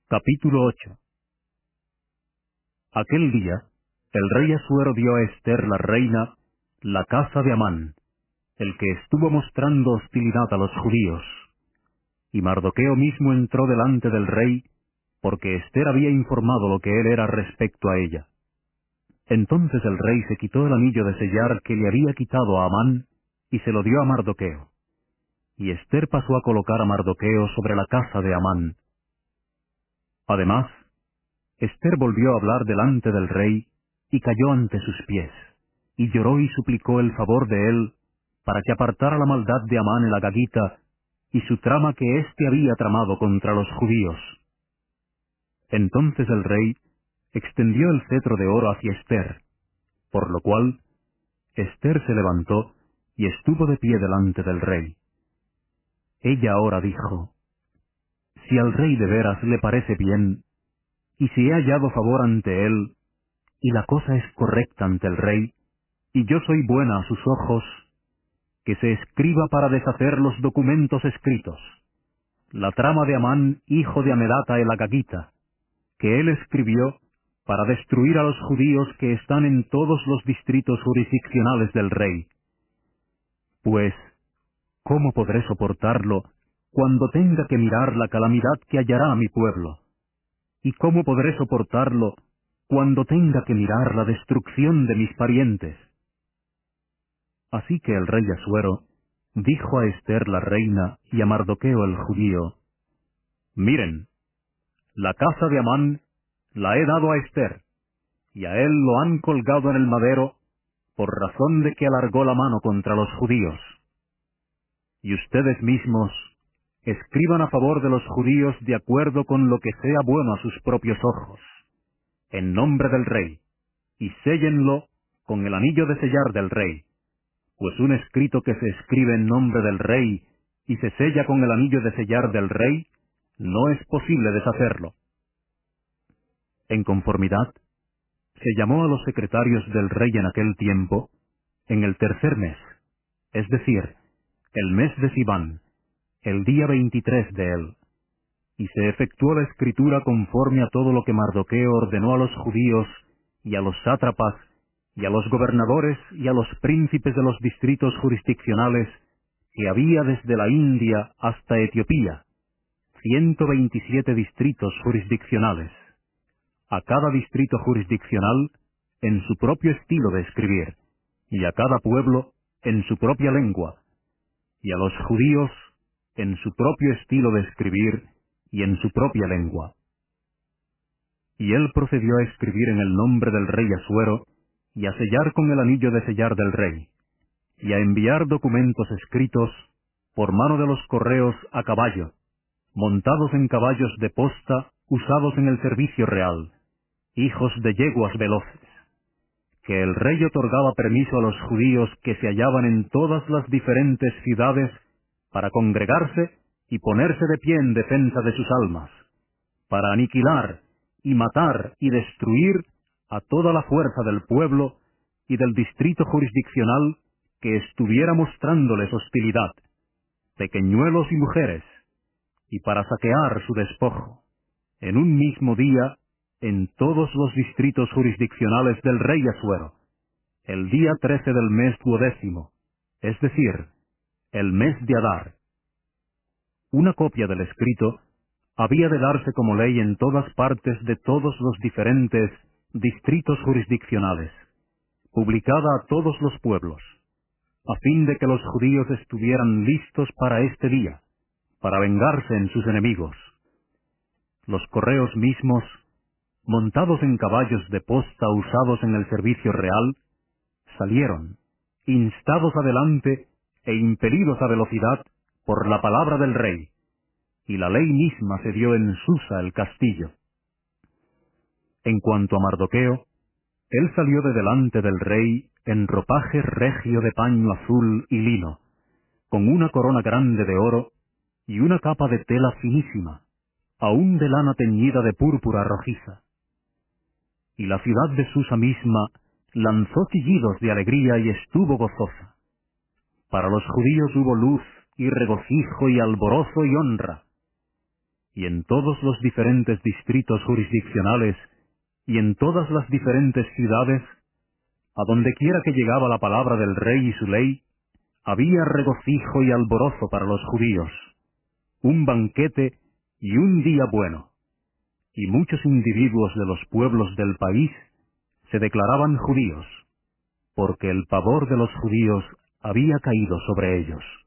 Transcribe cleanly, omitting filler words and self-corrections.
Capítulo 8. Aquel día, el rey Asuero dio a Ester la reina la casa de Amán, el que estuvo mostrando hostilidad a los judíos. Y Mardoqueo mismo entró delante del rey, porque Ester había informado lo que él era respecto a ella. Entonces el rey se quitó el anillo de sellar que le había quitado a Amán, y se lo dio a Mardoqueo. Y Ester pasó a colocar a Mardoqueo sobre la casa de Amán. Además, Ester volvió a hablar delante del rey, y cayó ante sus pies, y lloró y suplicó el favor de él, para que apartara la maldad de Amán el agagita, y su trama que éste había tramado contra los judíos. Entonces el rey extendió el cetro de oro hacia Ester, por lo cual Ester se levantó y estuvo de pie delante del rey. Ella ahora dijo: «Si al rey de veras le parece bien, y si he hallado favor ante él, y la cosa es correcta ante el rey, y yo soy buena a sus ojos, que se escriba para deshacer los documentos escritos, la trama de Amán, hijo de Amedata el agagita, que él escribió para destruir a los judíos que están en todos los distritos jurisdiccionales del rey. Pues, ¿cómo podré soportarlo cuando tenga que mirar la calamidad que hallará a mi pueblo? ¿Y cómo podré soportarlo cuando tenga que mirar la destrucción de mis parientes?» Así que el rey Asuero dijo a Ester la reina y a Mardoqueo el judío: «Miren, la casa de Amán la he dado a Ester, y a él lo han colgado en el madero por razón de que alargó la mano contra los judíos. Y ustedes mismos escriban a favor de los judíos de acuerdo con lo que sea bueno a sus propios ojos, en nombre del rey, y séllenlo con el anillo de sellar del rey, pues un escrito que se escribe en nombre del rey y se sella con el anillo de sellar del rey, no es posible deshacerlo». En conformidad, se llamó a los secretarios del rey en aquel tiempo, en el tercer mes, es decir, el mes de Siván, el día 23 de él, y se efectuó la escritura conforme a todo lo que Mardoqueo ordenó a los judíos, y a los sátrapas, y a los gobernadores, y a los príncipes de los distritos jurisdiccionales, que había desde la India hasta Etiopía, 127 distritos jurisdiccionales, a cada distrito jurisdiccional en su propio estilo de escribir, y a cada pueblo en su propia lengua, y a los judíos en su propio estilo de escribir y en su propia lengua. Y él procedió a escribir en el nombre del rey Asuero, y a sellar con el anillo de sellar del rey, y a enviar documentos escritos por mano de los correos a caballo, montados en caballos de posta usados en el servicio real, hijos de yeguas veloces, que el rey otorgaba permiso a los judíos que se hallaban en todas las diferentes ciudades para congregarse y ponerse de pie en defensa de sus almas, para aniquilar y matar y destruir a toda la fuerza del pueblo y del distrito jurisdiccional que estuviera mostrándoles hostilidad, pequeñuelos y mujeres, y para saquear su despojo, en un mismo día, en todos los distritos jurisdiccionales del rey Asuero, el día 13 del mes 12º, es decir, el mes de Adar. Una copia del escrito había de darse como ley en todas partes de todos los diferentes distritos jurisdiccionales, publicada a todos los pueblos, a fin de que los judíos estuvieran listos para este día, para vengarse en sus enemigos. Los correos mismos, montados en caballos de posta usados en el servicio real, salieron, instados adelante e impelidos a velocidad por la palabra del rey, y la ley misma se dio en Susa el castillo. En cuanto a Mardoqueo, él salió de delante del rey en ropaje regio de paño azul y lino, con una corona grande de oro y una capa de tela finísima, aun de lana teñida de púrpura rojiza. Y la ciudad de Susa misma lanzó chillidos de alegría y estuvo gozosa. Para los judíos hubo luz y regocijo y alborozo y honra. y en todos los diferentes distritos jurisdiccionales, y en todas las diferentes ciudades, a donde quiera que llegaba la palabra del rey y su ley, había regocijo y alborozo para los judíos, un banquete y un día bueno, y muchos individuos de los pueblos del país se declaraban judíos, porque el pavor de los judíos había caído sobre ellos.